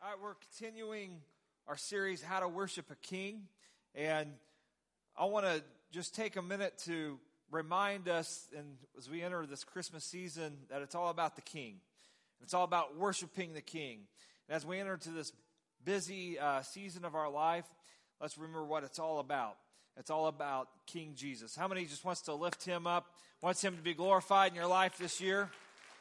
All right, we're continuing our series, How to Worship a King. And I want to just take a minute to remind us, and as we enter this Christmas season, that it's all about the King. It's all about worshiping the King. And as we enter into this busy season of our life, let's remember what it's all about. It's all about King Jesus. How many just wants to lift him up, wants him to be glorified in your life this year?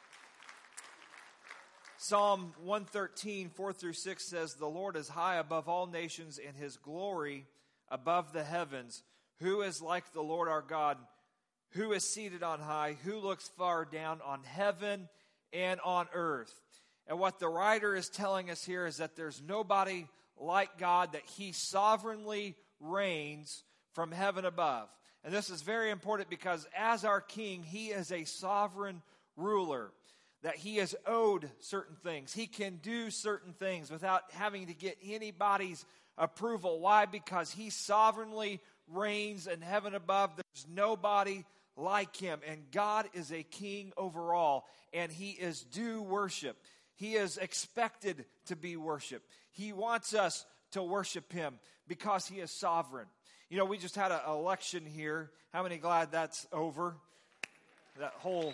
Psalm 113, 4-6 says, "The Lord is high above all nations, and his glory above the heavens. Who is like the Lord our God? Who is seated on high? Who looks far down on heaven and on earth?" And what the writer is telling us here is that there's nobody like God, that he sovereignly reigns from heaven above. And this is very important because as our King, he is a sovereign ruler. That he is owed certain things. He can do certain things without having to get anybody's approval. Why? Because he sovereignly reigns in heaven above. There's nobody like him. And God is a king over all. And he is due worship. He is expected to be worshiped. He wants us to worship him because he is sovereign. You know, we just had an election here. How many glad that's over? That whole...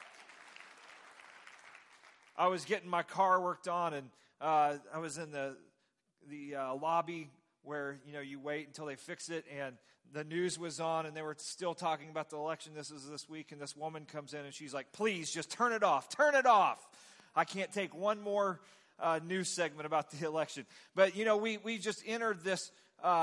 I was getting my car worked on, and I was in the lobby where, you know, you wait until they fix it, and the news was on, and they were still talking about the election. This is this week, and this woman comes in, and she's like, "Please, just turn it off. Turn it off. I can't take one more news segment about the election." But, you know, we just entered this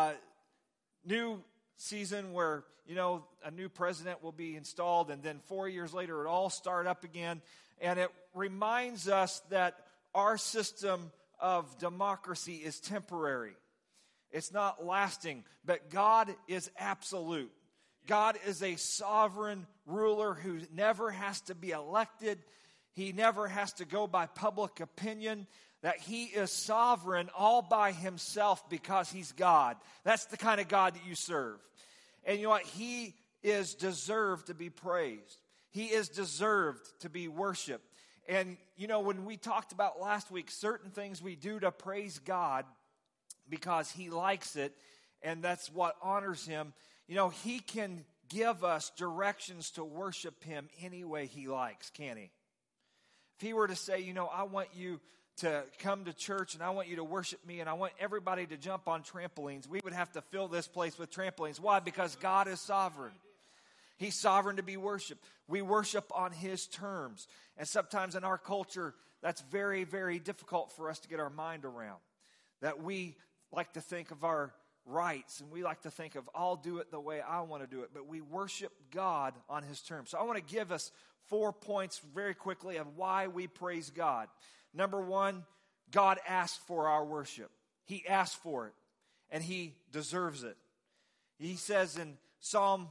new season where, you know, a new president will be installed, and then 4 years later, it all start up again. And it reminds us that our system of democracy is temporary. It's not lasting, but God is absolute. God is a sovereign ruler who never has to be elected. He never has to go by public opinion. That he is sovereign all by himself because he's God. That's the kind of God that you serve. And you know what? He is deserved to be praised. He is deserved to be worshiped. And, you know, when we talked about last week, certain things we do to praise God because he likes it, and that's what honors him. You know, he can give us directions to worship him any way he likes, can't he? If he were to say, you know, I want you to come to church and I want you to worship me and I want everybody to jump on trampolines, we would have to fill this place with trampolines. Why? Because God is sovereign. He's sovereign to be worshiped. We worship on his terms. And sometimes in our culture, that's very, very difficult for us to get our mind around. That we like to think of our rights, and we like to think of, I'll do it the way I want to do it. But we worship God on his terms. So I want to give us 4 points very quickly of why we praise God. Number one, God asked for our worship. He asked for it, and he deserves it. He says in Psalm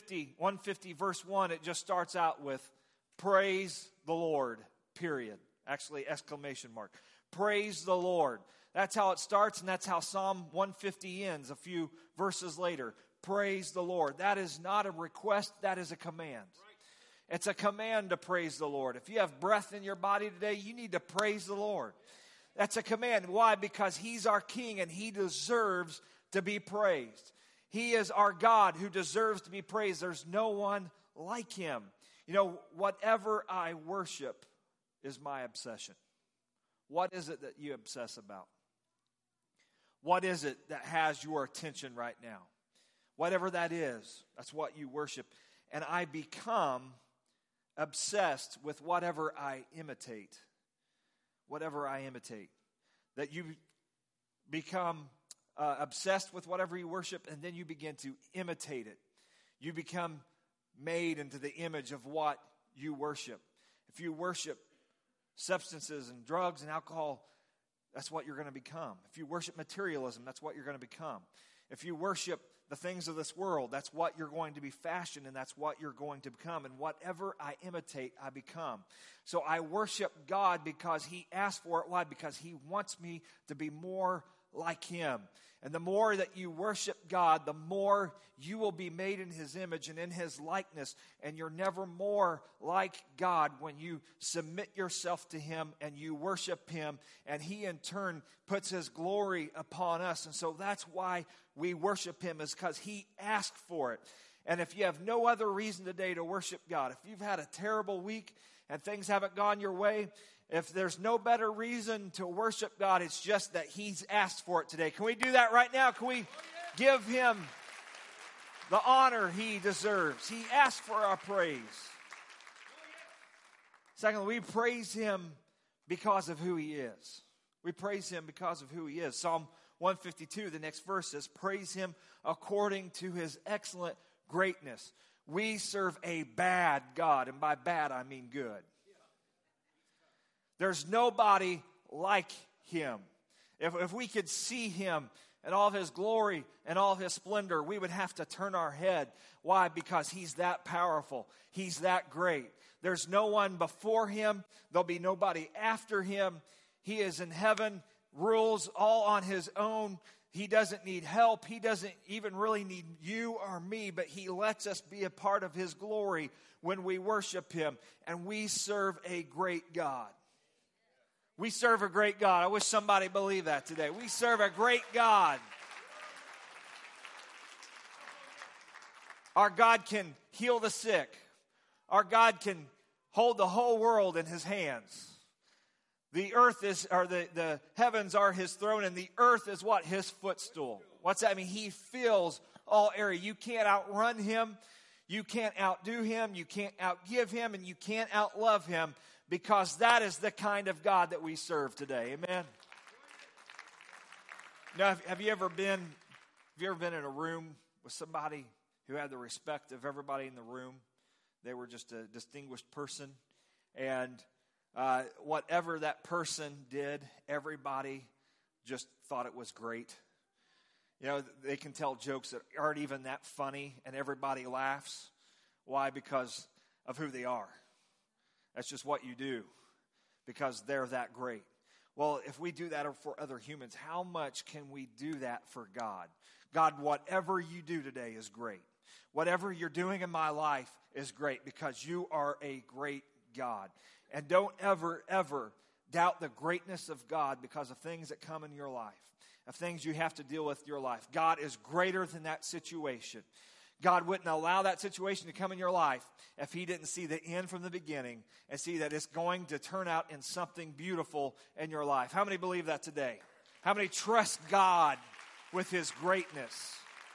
150 verse 1, it just starts out with, "Praise the Lord," period. Actually, exclamation mark. Praise the Lord. That's how it starts, and that's how Psalm 150 ends a few verses later. Praise the Lord. That is not a request, that is a command. It's a command to praise the Lord. If you have breath in your body today, you need to praise the Lord. That's a command. Why? Because he's our King, and he deserves to be praised. He is our God who deserves to be praised. There's no one like him. You know, whatever I worship is my obsession. What is it that you obsess about? What is it that has your attention right now? Whatever that is, that's what you worship. And I become obsessed with whatever I imitate. Whatever I imitate. That you become obsessed with whatever you worship, and then you begin to imitate it. You become made into the image of what you worship. If you worship substances and drugs and alcohol, that's what you're going to become. If you worship materialism, that's what you're going to become. If you worship the things of this world. That's what you're going to be fashioned, and that's what you're going to become. And whatever I imitate, I become. So I worship God because He asked for it. Why? Because He wants me to be more like Him. And the more that you worship God, the more you will be made in His image and in His likeness. And you're never more like God when you submit yourself to Him and you worship Him. And He in turn puts His glory upon us. And so that's why we worship Him, is because He asked for it. And if you have no other reason today to worship God, if you've had a terrible week and things haven't gone your way, if there's no better reason to worship God, it's just that He's asked for it today. Can we do that right now? Can we give Him the honor He deserves? He asked for our praise. Secondly, we praise Him because of who He is. We praise Him because of who He is. Psalm 152, the next verse says, praise Him according to His excellent greatness. We serve a bad God, and by bad I mean good. There's nobody like Him. If we could see Him and all of His glory and all of His splendor, we would have to turn our head. Why? Because He's that powerful. He's that great. There's no one before Him. There'll be nobody after Him. He is in heaven, rules all on His own. He doesn't need help. He doesn't even really need you or me, but He lets us be a part of His glory when we worship Him. And we serve a great God. We serve a great God. I wish somebody believed that today. We serve a great God. Our God can heal the sick. Our God can hold the whole world in His hands. The earth is, or the heavens are His throne, and the earth is what? His footstool. What's that mean? He fills all area. You can't outrun Him. You can't outdo Him. You can't outgive Him, and you can't outlove Him. Because that is the kind of God that we serve today. Amen. Now, have you ever been in a room with somebody who had the respect of everybody in the room? They were just a distinguished person. And whatever that person did, everybody just thought it was great. You know, they can tell jokes that aren't even that funny, and everybody laughs. Why? Because of who they are. That's just what you do, because they're that great. Well, if we do that for other humans, how much can we do that for God? God, whatever you do today is great. Whatever you're doing in my life is great, because you are a great God. And don't ever, ever doubt the greatness of God because of things that come in your life, of things you have to deal with in your life. God is greater than that situation. God wouldn't allow that situation to come in your life if He didn't see the end from the beginning and see that it's going to turn out in something beautiful in your life. How many believe that today? How many trust God with His greatness?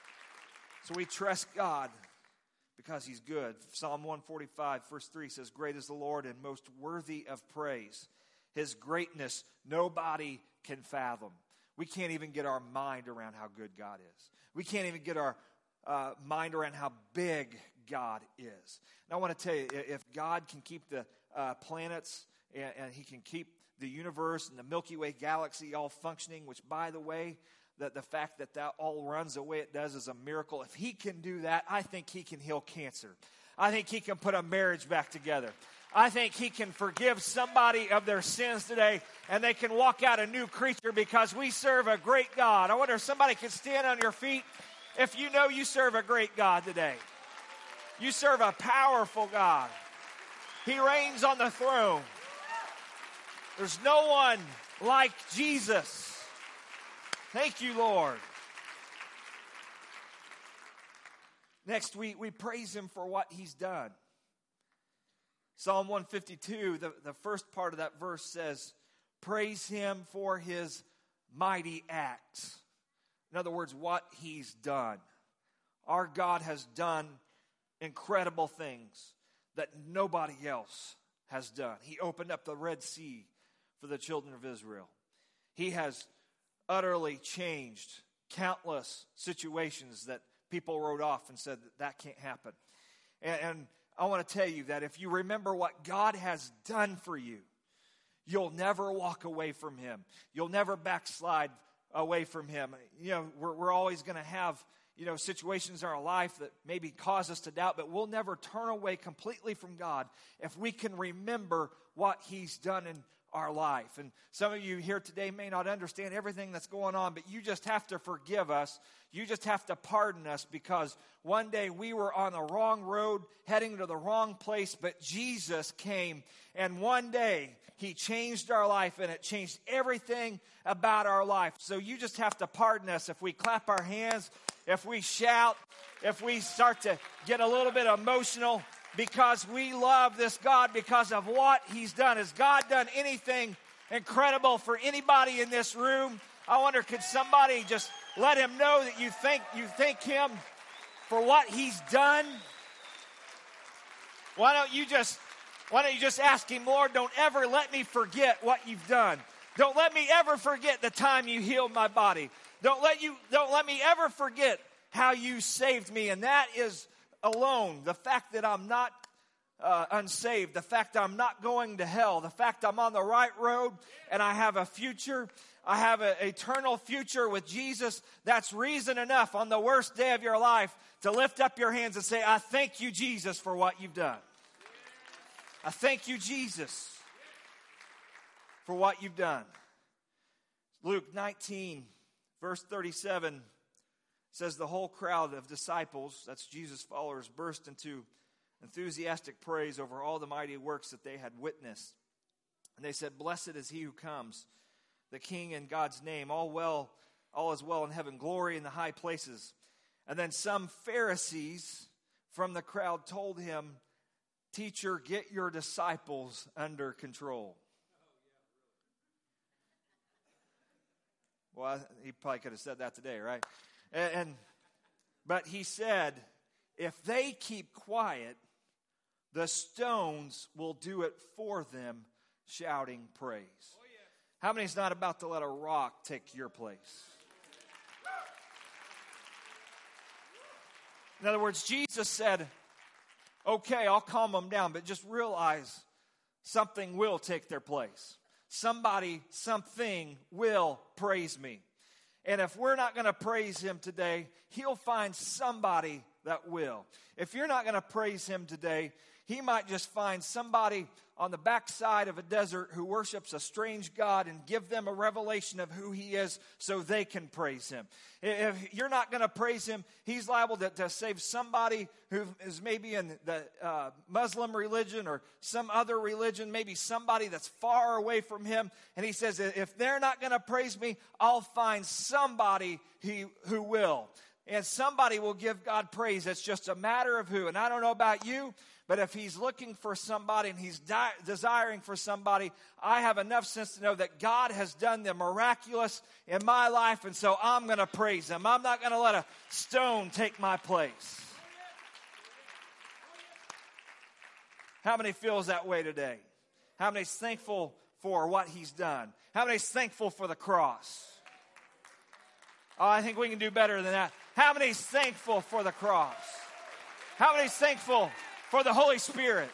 So we trust God because He's good. Psalm 145, verse 3 says, great is the Lord and most worthy of praise. His greatness nobody can fathom. We can't even get our mind around how good God is. We can't even get our mind around how big God is. And I want to tell you, if God can keep the planets and He can keep the universe and the Milky Way galaxy all functioning, which, by the way, the fact that all runs the way it does is a miracle. If He can do that, I think He can heal cancer. I think He can put a marriage back together. I think He can forgive somebody of their sins today, and they can walk out a new creature because we serve a great God. I wonder if somebody could stand on your feet if you know you serve a great God today. You serve a powerful God. He reigns on the throne. There's no one like Jesus. Thank you, Lord. Next, we praise Him for what He's done. Psalm 152, the first part of that verse says, praise Him for His mighty acts. In other words, what He's done. Our God has done incredible things that nobody else has done. He opened up the Red Sea for the children of Israel. He has utterly changed countless situations that people wrote off and said that can't happen. And I want to tell you that if you remember what God has done for you, you'll never walk away from Him. You'll never backslide away from Him. You know, we're always going to have situations in our life that maybe cause us to doubt, but we'll never turn away completely from God if we can remember what He's done in our life. And some of you here today may not understand everything that's going on, but you just have to forgive us. You just have to pardon us, because one day we were on the wrong road, heading to the wrong place, but Jesus came, and one day He changed our life, and it changed everything about our life. So you just have to pardon us if we clap our hands, if we shout, if we start to get a little bit emotional, because we love this God because of what He's done. Has God done anything incredible for anybody in this room? I wonder, could somebody just let Him know that you thank Him for what He's done? Why don't you just ask Him, Lord, don't ever let me forget what You've done. Don't let me ever forget the time You healed my body. Don't let me ever forget how You saved me. And that is alone, the fact that I'm not unsaved, the fact I'm not going to hell, the fact I'm on the right road and I have a future, I have an eternal future with Jesus, that's reason enough on the worst day of your life to lift up your hands and say, I thank You, Jesus, for what You've done. I thank You, Jesus, for what You've done. Luke 19, verse 37 says, the whole crowd of disciples, that's Jesus' followers, burst into enthusiastic praise over all the mighty works that they had witnessed. And they said, blessed is He who comes, the King in God's name. All is well in heaven, glory in the high places. And then some Pharisees from the crowd told Him, teacher, get your disciples under control. Well, he probably could have said that today, right? But He said, if they keep quiet, the stones will do it for them, shouting praise. Oh, yeah. How many's not about to let a rock take your place? In other words, Jesus said, okay, I'll calm them down, but just realize something will take their place. Something will praise me. And if we're not going to praise Him today, He'll find somebody that will. If you're not going to praise Him today, He might just find somebody on the backside of a desert who worships a strange God and give them a revelation of who He is so they can praise Him. If you're not going to praise Him, He's liable to save somebody who is maybe in the Muslim religion or some other religion, maybe somebody that's far away from Him. And He says, if they're not going to praise me, I'll find somebody who will. And somebody will give God praise. It's just a matter of who. And I don't know about you, but if He's looking for somebody and He's desiring for somebody, I have enough sense to know that God has done the miraculous in my life, and so I'm going to praise Him. I'm not going to let a stone take my place. How many feels that way today? How many's thankful for what He's done? How many's thankful for the cross? Oh, I think we can do better than that. How many's thankful for the cross? How many's thankful for the Holy Spirit?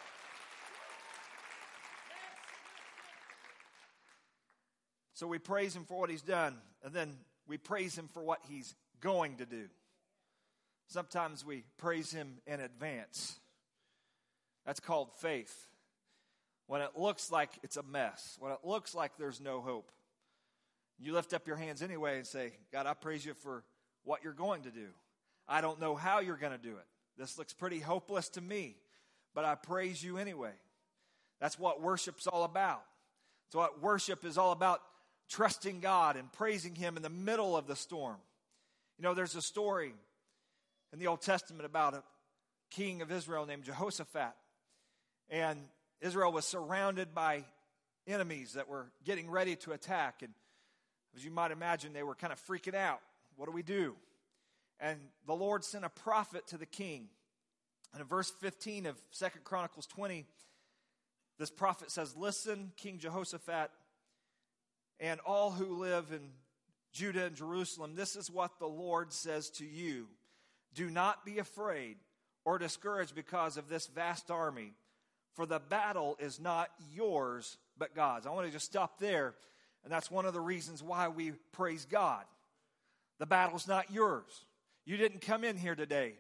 So we praise Him for what He's done, and then we praise Him for what He's going to do. Sometimes we praise Him in advance. That's called faith. When it looks like it's a mess, when it looks like there's no hope, you lift up your hands anyway and say, God, I praise You for what You're going to do. I don't know how You're going to do it. This looks pretty hopeless to me, but I praise You anyway. That's what worship's all about. So what worship is all about, trusting God and praising Him in the middle of the storm. You know, there's a story in the Old Testament about a king of Israel named Jehoshaphat. And Israel was surrounded by enemies that were getting ready to attack. And as you might imagine, they were kind of freaking out. What do we do? And the Lord sent a prophet to the king. And in verse 15 of 2 Chronicles 20, this prophet says, listen, King Jehoshaphat, and all who live in Judah and Jerusalem, this is what the Lord says to you. Do not be afraid or discouraged because of this vast army, for the battle is not yours, but God's. I want to just stop there, and that's one of the reasons why we praise God. The battle's not yours. You didn't come in here today.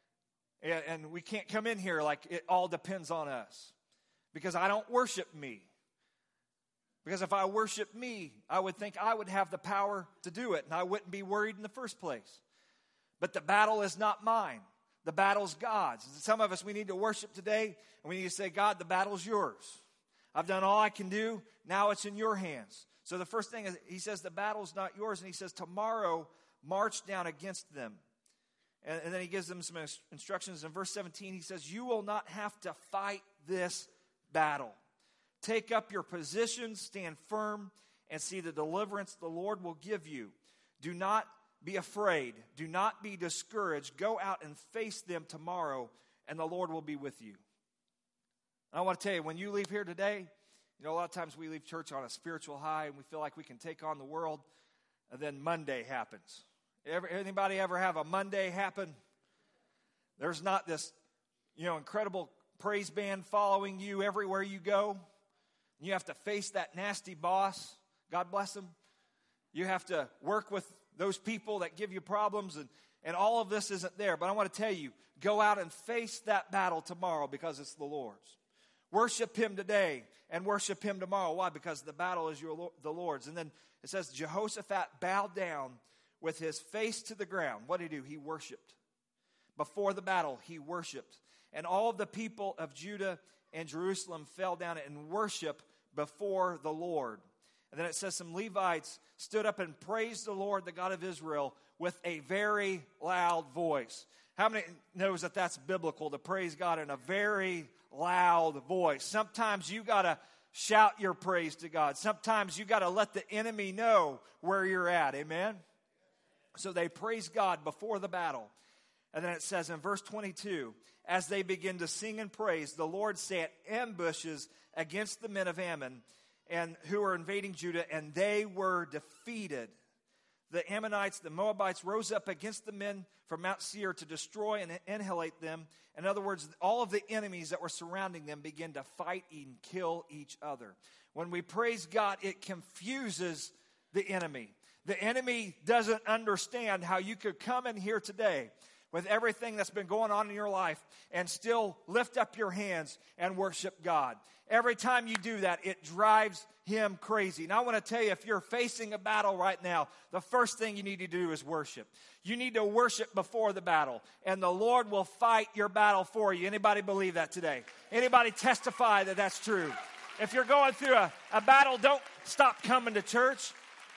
And we can't come in here like it all depends on us. Because I don't worship me. Because if I worship me, I would think I would have the power to do it, and I wouldn't be worried in the first place. But the battle is not mine. The battle's God's. Some of us, we need to worship today, and we need to say, God, the battle's yours. I've done all I can do. Now it's in your hands. So the first thing is, he says the battle's not yours, and he says, tomorrow march down against them. And then he gives them some instructions. In verse 17, he says, you will not have to fight this battle. Take up your position, stand firm, and see the deliverance the Lord will give you. Do not be afraid. Do not be discouraged. Go out and face them tomorrow, and the Lord will be with you. And I want to tell you, when you leave here today, a lot of times we leave church on a spiritual high, and we feel like we can take on the world, and then Monday happens. Anybody ever have a Monday happen? There's not this, incredible praise band following you everywhere you go. You have to face that nasty boss. God bless him. You have to work with those people that give you problems, and all of this isn't there. But I want to tell you, go out and face that battle tomorrow because it's the Lord's. Worship him today and worship him tomorrow. Why? Because the battle is the Lord's. And then it says, Jehoshaphat bowed down with his face to the ground. What did he do? He worshiped. Before the battle, he worshiped. And all of the people of Judah and Jerusalem fell down and worshiped before the Lord. And then it says some Levites stood up and praised the Lord, the God of Israel, with a very loud voice. How many knows that that's biblical, to praise God in a very loud voice? Sometimes you got to shout your praise to God. Sometimes you got to let the enemy know where you're at. Amen? So they praised God before the battle. And then it says in verse 22, as they begin to sing and praise, the Lord set ambushes against the men of Ammon and who were invading Judah, and they were defeated. The Ammonites, the Moabites, rose up against the men from Mount Seir to destroy and annihilate them. In other words, all of the enemies that were surrounding them began to fight and kill each other. When we praise God, it confuses the enemy. The enemy doesn't understand how you could come in here today with everything that's been going on in your life and still lift up your hands and worship God. Every time you do that, it drives him crazy. And I want to tell you, if you're facing a battle right now, the first thing you need to do is worship. You need to worship before the battle, and the Lord will fight your battle for you. Anybody believe that today? Anybody testify that that's true? If you're going through a battle, don't stop coming to church.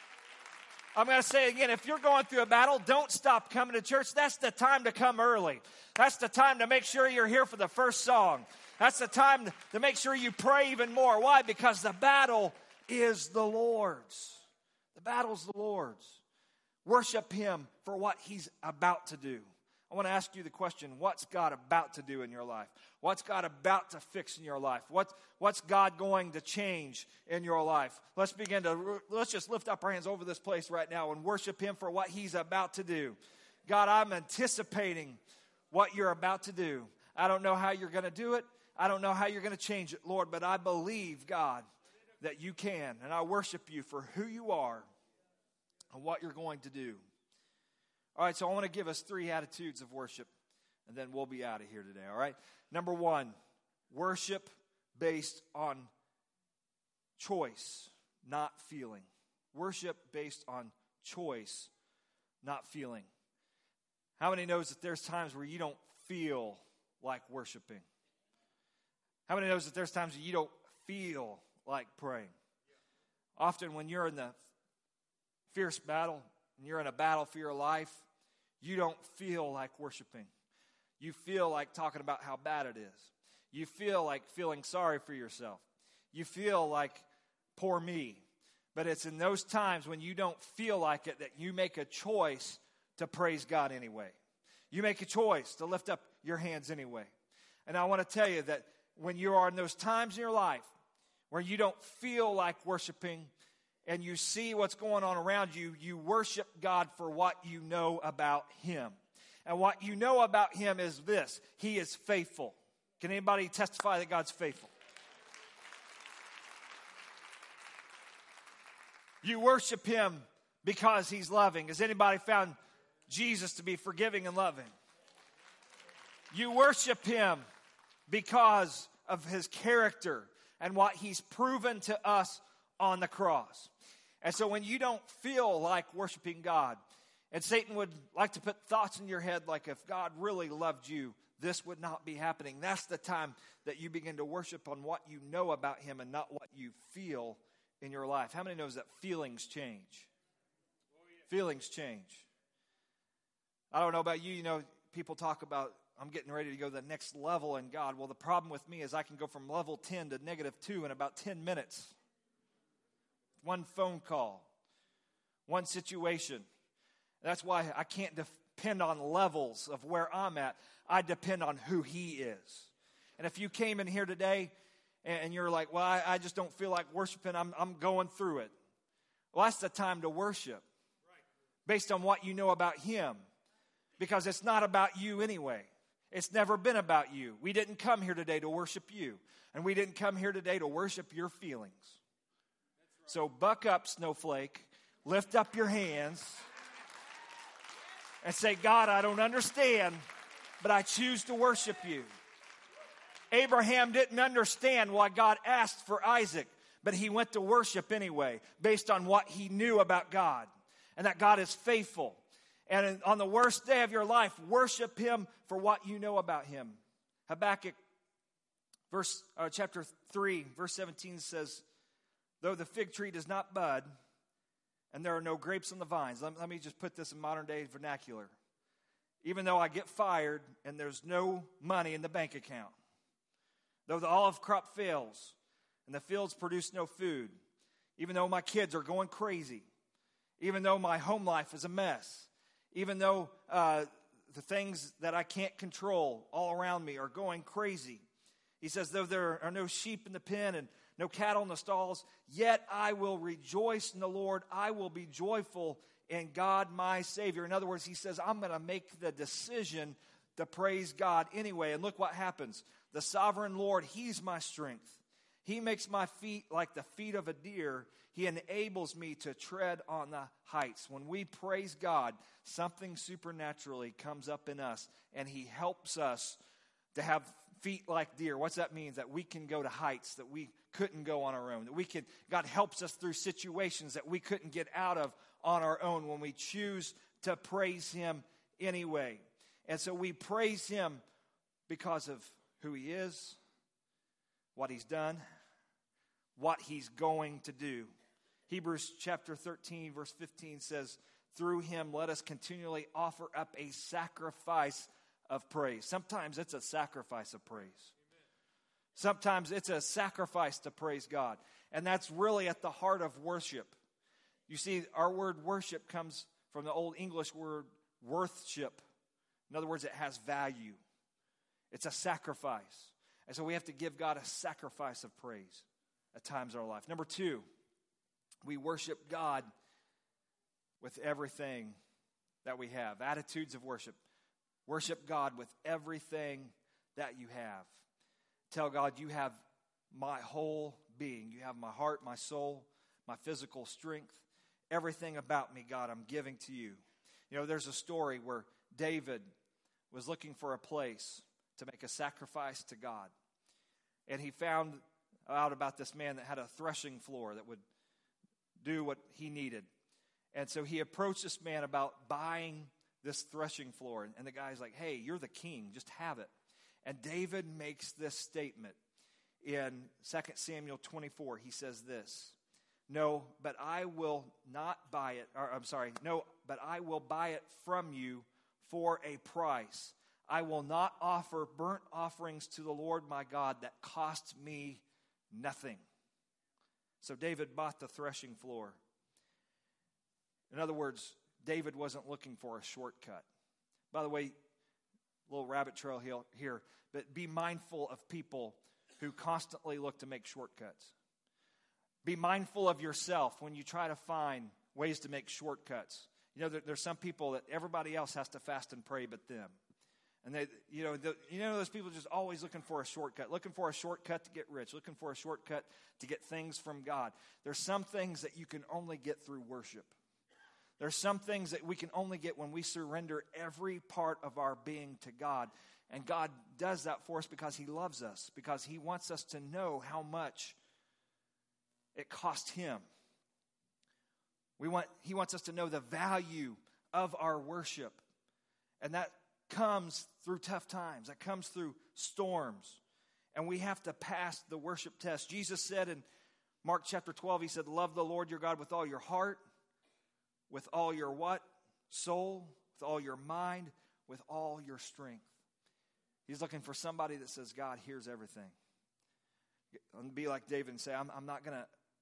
I'm going to say again, if you're going through a battle, don't stop coming to church. That's the time to come early. That's the time to make sure you're here for the first song. That's the time to make sure you pray even more. Why? Because the battle is the Lord's. The battle's the Lord's. Worship him for what he's about to do. I want to ask you the question, what's God about to do in your life? What's God about to fix in your life? What's God going to change in your life? Let's just lift up our hands over this place right now and worship him for what he's about to do. God, I'm anticipating what you're about to do. I don't know how you're going to do it. I don't know how you're going to change it, Lord, but I believe, God, that you can. And I worship you for who you are and what you're going to do. All right, so I want to give us 3 attitudes of worship, and then we'll be out of here today, all right? Number 1, worship based on choice, not feeling. Worship based on choice, not feeling. How many knows that there's times where you don't feel like worshiping? How many knows that there's times that you don't feel like praying? Often when you're in the fierce battle, and you're in a battle for your life, you don't feel like worshiping. You feel like talking about how bad it is. You feel like feeling sorry for yourself. You feel like, poor me. But it's in those times when you don't feel like it that you make a choice to praise God anyway. You make a choice to lift up your hands anyway. And I want to tell you that when you are in those times in your life where you don't feel like worshiping, and you see what's going on around you, you worship God for what you know about him. And what you know about him is this: he is faithful. Can anybody testify that God's faithful? You worship him because he's loving. Has anybody found Jesus to be forgiving and loving. You worship him because of his character and what he's proven to us on the cross. And so when you don't feel like worshiping God, and Satan would like to put thoughts in your head like if God really loved you, this would not be happening. That's the time that you begin to worship on what you know about him and not what you feel in your life. How many knows that feelings change? Feelings change. I don't know about you, people talk about, I'm getting ready to go to the next level in God. Well, the problem with me is I can go from level 10 to -2 in about 10 minutes. One phone call, one situation. That's why I can't depend on levels of where I'm at. I depend on who he is. And if you came in here today and you're like, well, I just don't feel like worshiping, I'm going through it. Well, that's the time to worship based on what you know about him, because it's not about you anyway. It's never been about you. We didn't come here today to worship you, and we didn't come here today to worship your feelings. So buck up, snowflake, lift up your hands, and say, God, I don't understand, but I choose to worship you. Abraham didn't understand why God asked for Isaac, but he went to worship anyway, based on what he knew about God, and that God is faithful. And on the worst day of your life, worship him for what you know about him. Habakkuk chapter 3, verse 17 says, though the fig tree does not bud, and there are no grapes on the vines. Let me just put this in modern day vernacular. Even though I get fired and there's no money in the bank account, though the olive crop fails and the fields produce no food, even though my kids are going crazy, even though my home life is a mess, even though the things that I can't control all around me are going crazy. He says, though there are no sheep in the pen and no cattle in the stalls, yet I will rejoice in the Lord. I will be joyful in God my Savior. In other words, he says, I'm going to make the decision to praise God anyway. And look what happens. The sovereign Lord, he's my strength. He makes my feet like the feet of a deer. He enables me to tread on the heights. When we praise God, something supernaturally comes up in us, and he helps us to have feet like deer. What's that mean? That we can go to heights that we couldn't go on our own. That God helps us through situations that we couldn't get out of on our own when we choose to praise him anyway. And so we praise him because of who he is, what he's done, what he's going to do. Hebrews chapter 13, verse 15 says, through him let us continually offer up a sacrifice of praise. Sometimes it's a sacrifice of praise. Sometimes it's a sacrifice to praise God. And that's really at the heart of worship. You see, our word worship comes from the Old English word worthship. In other words, it has value. It's a sacrifice. And so we have to give God a sacrifice of praise at times in our life. Number 2, we worship God with everything that we have. Attitudes of worship. Worship God with everything that you have. Tell God, you have my whole being. You have my heart, my soul, my physical strength. Everything about me, God, I'm giving to you. You know, there's a story where David was looking for a place to make a sacrifice to God. And he found out about this man that had a threshing floor that would do what he needed. And so he approached this man about buying this threshing floor. And the guy's like, hey, you're the king. Just have it. And David makes this statement in 2 Samuel 24. He says this, no, but I will buy it from you for a price. I will not offer burnt offerings to the Lord my God that cost me nothing. So David bought the threshing floor. In other words, David wasn't looking for a shortcut. By the way, a little rabbit trail here, but be mindful of people who constantly look to make shortcuts. Be mindful of yourself when you try to find ways to make shortcuts. You know, there's some people that everybody else has to fast and pray but them. And those people just always looking for a shortcut to get rich, looking for a shortcut to get things from God. There's some things that you can only get through worship. There's some things that we can only get when we surrender every part of our being to God. And God does that for us because He loves us, because He wants us to know how much it cost Him. He wants us to know the value of our worship. And that comes through tough times. That comes through storms. And we have to pass the worship test. Jesus said in Mark chapter 12, He said, love the Lord your God with all your heart, with all your what? Soul, with all your mind, with all your strength. He's looking for somebody that says, God, here's everything. And be like David and say, I'm not going to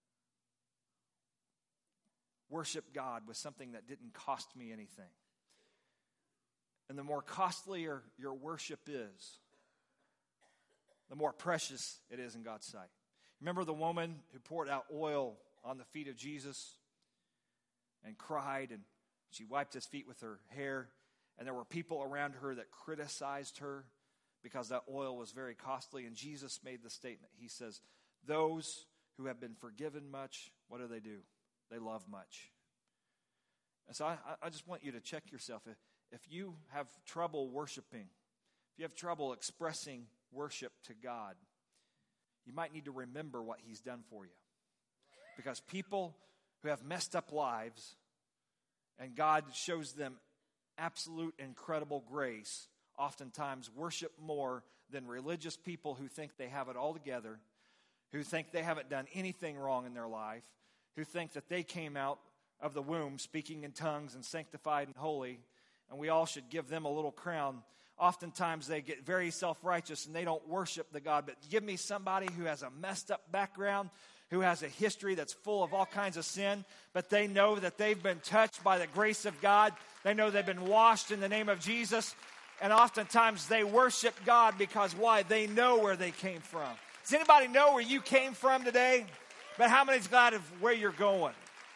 worship God with something that didn't cost me anything. And the more costlier your worship is, the more precious it is in God's sight. Remember the woman who poured out oil on the feet of Jesus and cried, and she wiped His feet with her hair, and there were people around her that criticized her because that oil was very costly, and Jesus made the statement. He says, those who have been forgiven much, what do? They love much. And so I just want you to check yourself. If you have trouble worshiping, if you have trouble expressing worship to God, you might need to remember what He's done for you. Because people who have messed up lives and God shows them absolute incredible grace, oftentimes worship more than religious people who think they have it all together, who think they haven't done anything wrong in their life, who think that they came out of the womb speaking in tongues and sanctified and holy, and we all should give them a little crown. Oftentimes they get very self-righteous and they don't worship the God. But give me somebody who has a messed up background, who has a history that's full of all kinds of sin, but they know that they've been touched by the grace of God. They know they've been washed in the name of Jesus. And oftentimes they worship God because why? They know where they came from. Does anybody know where you came from today? But how many's glad of where you're going?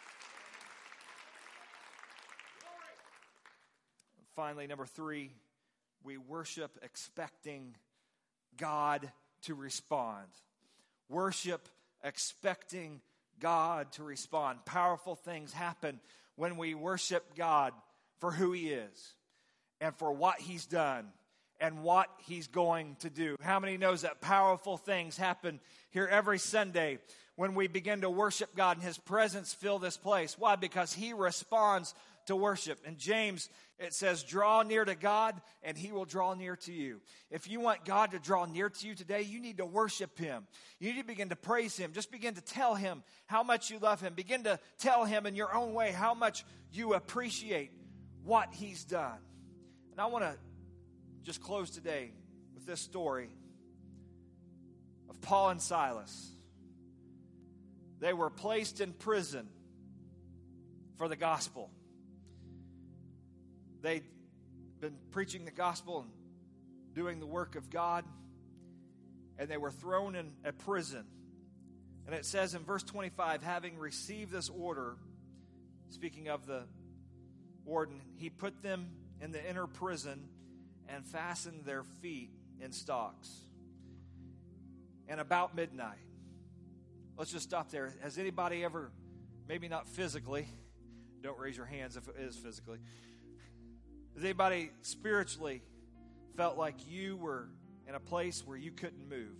Finally, number 3, we worship expecting God to respond. Worship expecting God to respond. Powerful things happen when we worship God for who He is and for what He's done and what He's going to do. How many knows that powerful things happen here every Sunday when we begin to worship God and His presence fill this place? Why? Because He responds to worship. In James, it says, draw near to God and He will draw near to you. If you want God to draw near to you today, you need to worship Him. You need to begin to praise Him. Just begin to tell Him how much you love Him. Begin to tell Him in your own way how much you appreciate what He's done. And I want to just close today with this story of Paul and Silas. They were placed in prison for the gospel. They'd been preaching the gospel and doing the work of God, and they were thrown in a prison. And it says in verse 25, having received this order, speaking of the warden, he put them in the inner prison and fastened their feet in stocks. And about midnight, let's just stop there. Has anybody ever, maybe not physically, don't raise your hands if it is physically, has anybody spiritually felt like you were in a place where you couldn't move?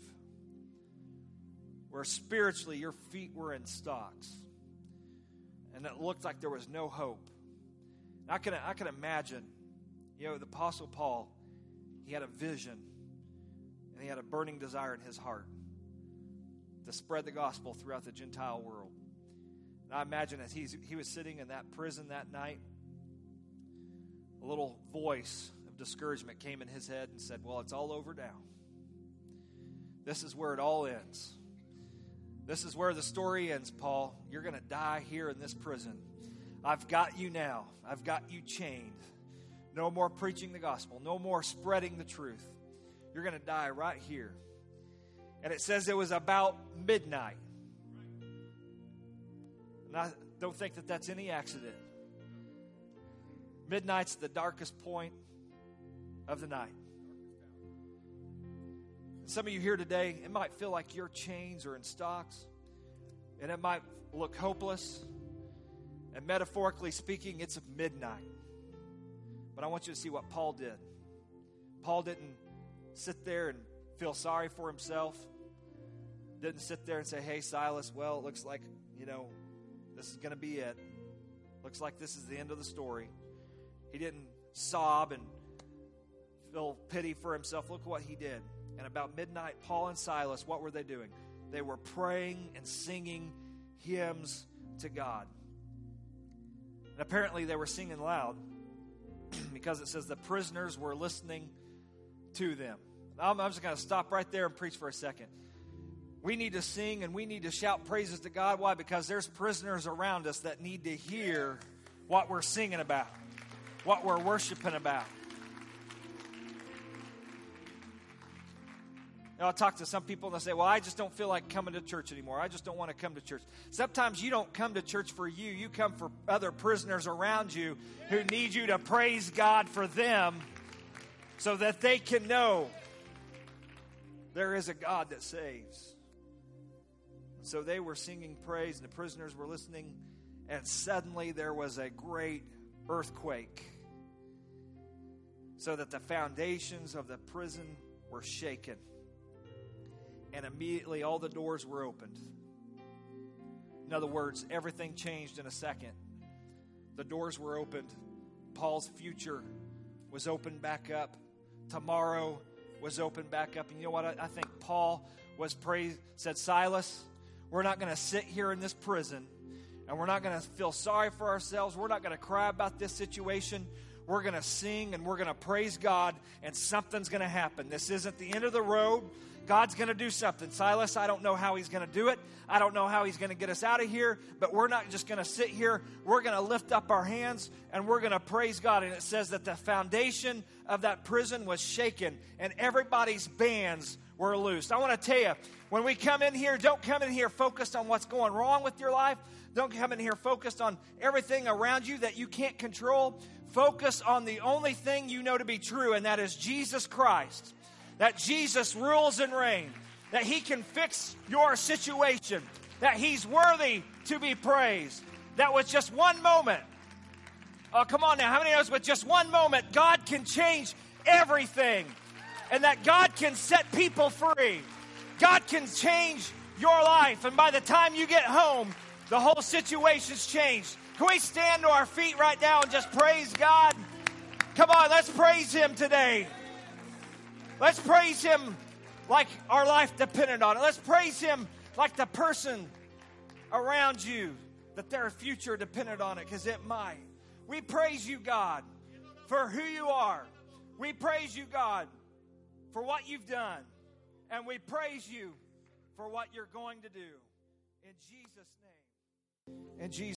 Where spiritually your feet were in stocks. And it looked like there was no hope. I can imagine, the Apostle Paul, he had a vision. And he had a burning desire in his heart to spread the gospel throughout the Gentile world. And I imagine as he was sitting in that prison that night, a little voice of discouragement came in his head and said, well, it's all over now. This is where it all ends. This is where the story ends, Paul. You're going to die here in this prison. I've got you now. I've got you chained. No more preaching the gospel. No more spreading the truth. You're going to die right here. And it says it was about midnight. And I don't think that that's any accident. Midnight's the darkest point of the night. Some of you here today, it might feel like your chains are in stocks, and it might look hopeless. And metaphorically speaking, it's midnight. But I want you to see what Paul did. Paul didn't sit there and feel sorry for himself. Didn't sit there and say, hey, Silas, well, it looks like, this is going to be it. Looks like this is the end of the story. He didn't sob and feel pity for himself. Look what he did. And about midnight, Paul and Silas, what were they doing? They were praying and singing hymns to God. And apparently they were singing loud because it says the prisoners were listening to them. I'm just going to stop right there and preach for a second. We need to sing and we need to shout praises to God. Why? Because there's prisoners around us that need to hear what we're singing about, what we're worshiping about. I talk to some people and they say, well, I just don't feel like coming to church anymore. I just don't want to come to church. Sometimes you don't come to church for you. You come for other prisoners around you who need you to praise God for them so that they can know there is a God that saves. So they were singing praise and the prisoners were listening, and suddenly there was a great earthquake so that the foundations of the prison were shaken. And immediately all the doors were opened. In other words, everything changed in a second. The doors were opened. Paul's future was opened back up. Tomorrow was opened back up. And you know what? I think Paul said, Silas, we're not going to sit here in this prison and we're not going to feel sorry for ourselves. We're not going to cry about this situation. We're going to sing and we're going to praise God, and something's going to happen. This isn't the end of the road. God's going to do something. Silas, I don't know how he's going to do it. I don't know how he's going to get us out of here, but we're not just going to sit here. We're going to lift up our hands and we're going to praise God. And it says that the foundation of that prison was shaken and everybody's bands were loosed. I want to tell you, when we come in here, don't come in here focused on what's going wrong with your life. Don't come in here focused on everything around you that you can't control. Focus on the only thing you know to be true, and that is Jesus Christ. That Jesus rules and reigns. That He can fix your situation. That He's worthy to be praised. That with just one moment, oh, come on now, how many knows with just one moment, God can change everything. And that God can set people free. God can change your life. And by the time you get home, the whole situation's changed. Can we stand to our feet right now and just praise God? Come on, let's praise Him today. Let's praise Him like our life depended on it. Let's praise Him like the person around you, that their future depended on it, because it might. We praise You, God, for who You are. We praise You, God, for what You've done. And we praise You for what You're going to do. In Jesus' name. In Jesus'